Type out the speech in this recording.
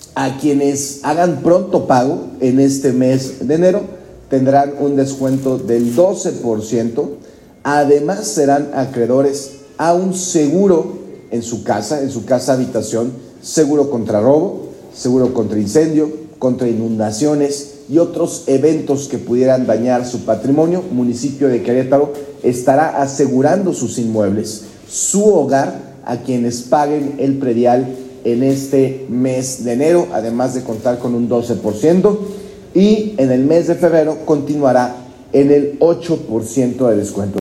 A quienes hagan pronto pago en este mes de enero tendrán un descuento del 12%. Además, serán acreedores a un seguro en su casa habitación, seguro contra robo, seguro contra incendio, contra inundaciones y otros eventos que pudieran dañar su patrimonio. Municipio de Querétaro estará asegurando sus inmuebles, su hogar, a quienes paguen el predial en este mes de enero, además de contar con un 12%, y en el mes de febrero continuará en el 8% de descuento.